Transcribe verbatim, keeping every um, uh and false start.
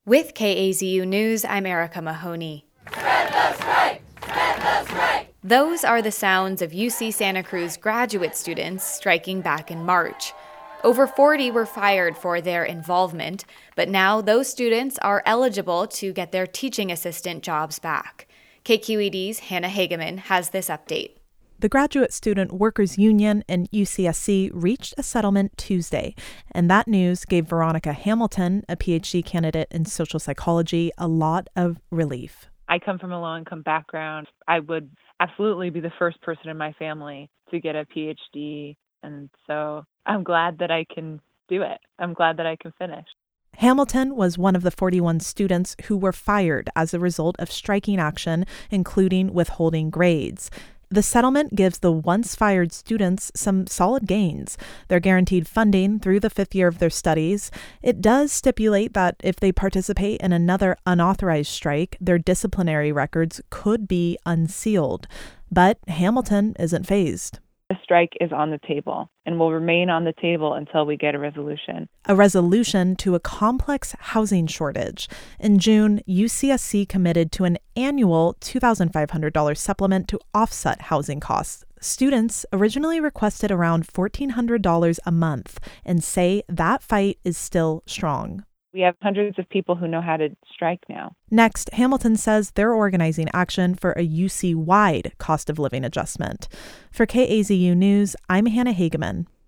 With K A Z U News, I'm Erica Mahoney. Spread the strike! Spread the strike! Those are the sounds of U C Santa Cruz graduate students striking back in March. Over forty were fired for their involvement, but now those students are eligible to get their teaching assistant jobs back. K Q E D's Hannah Hageman has this update. The Graduate Student Workers Union and U C S C reached a settlement Tuesday, and that news gave Veronica Hamilton, a P H D candidate in social psychology, a lot of relief. I come from a low-income background. I would absolutely be the first person in my family to get a P H D, and so I'm glad that I can do it. I'm glad that I can finish. Hamilton was one of the forty-one students who were fired as a result of striking action, including withholding grades. The settlement gives the once fired students some solid gains. They're guaranteed funding through the fifth year of their studies. It does stipulate that if they participate in another unauthorized strike, their disciplinary records could be unsealed. But Hamilton isn't fazed. The strike is on the table and will remain on the table until we get a resolution. A resolution to a complex housing shortage. In June, U C S C committed to an annual two thousand five hundred dollars supplement to offset housing costs. Students originally requested around one thousand four hundred dollars a month and say that fight is still strong. We have hundreds of people who know how to strike now. Next, Hamilton says they're organizing action for a U C-wide cost of living adjustment. For K A Z U News, I'm Hannah Hageman.